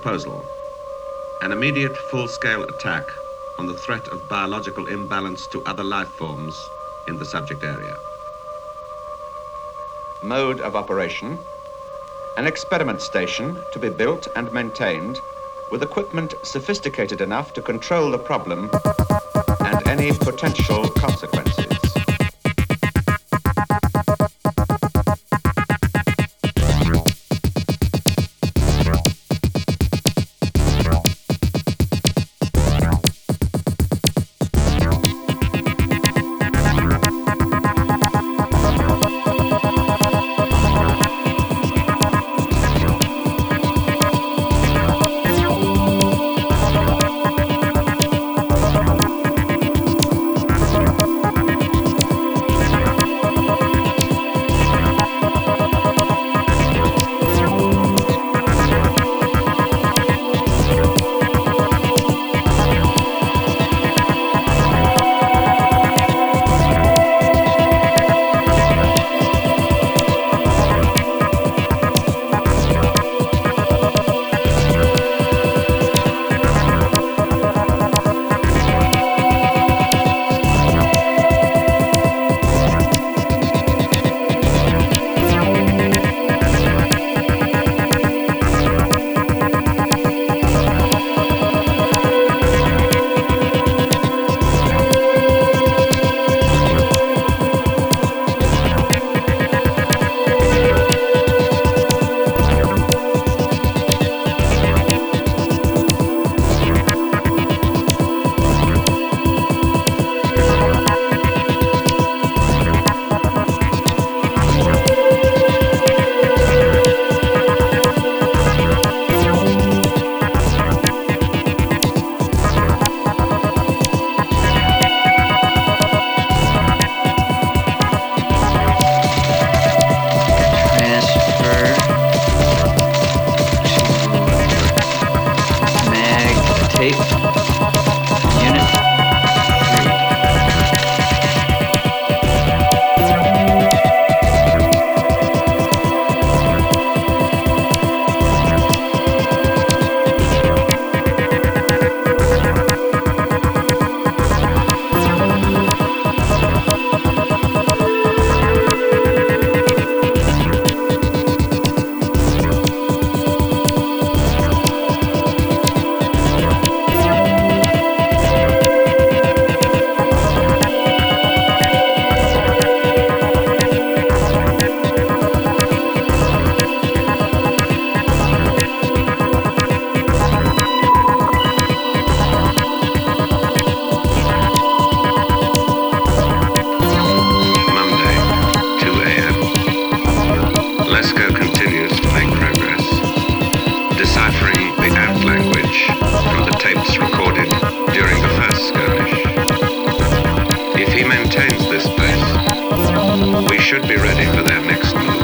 proposal: an immediate full-scale attack on the threat of biological imbalance to other life forms in the subject area. Mode of operation: an experiment station to be built and maintained with equipment sophisticated enough to control the problem and any potential consequences. Should be ready for their next move.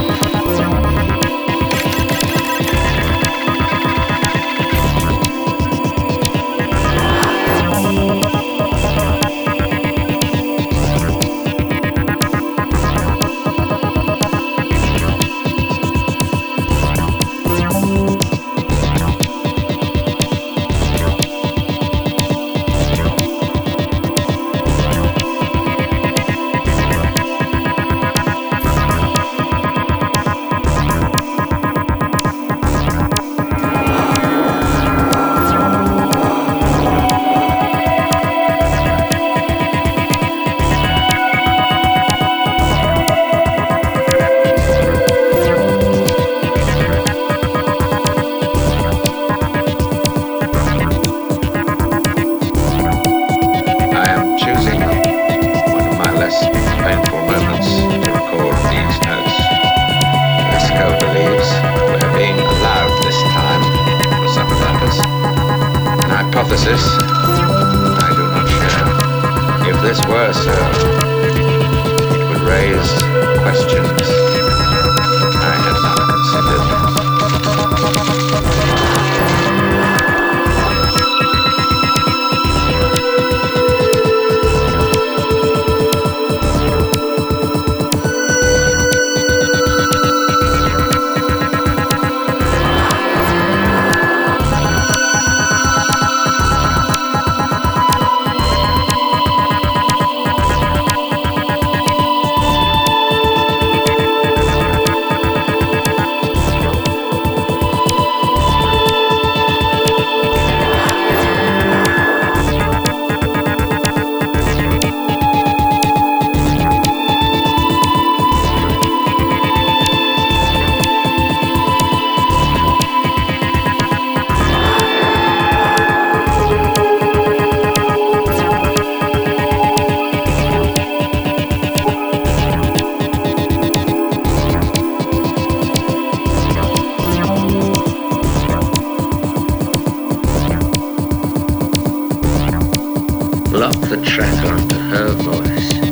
Hypothesis I do not share. If this were so, it would raise questions I had not considered. Lock the track onto her voice.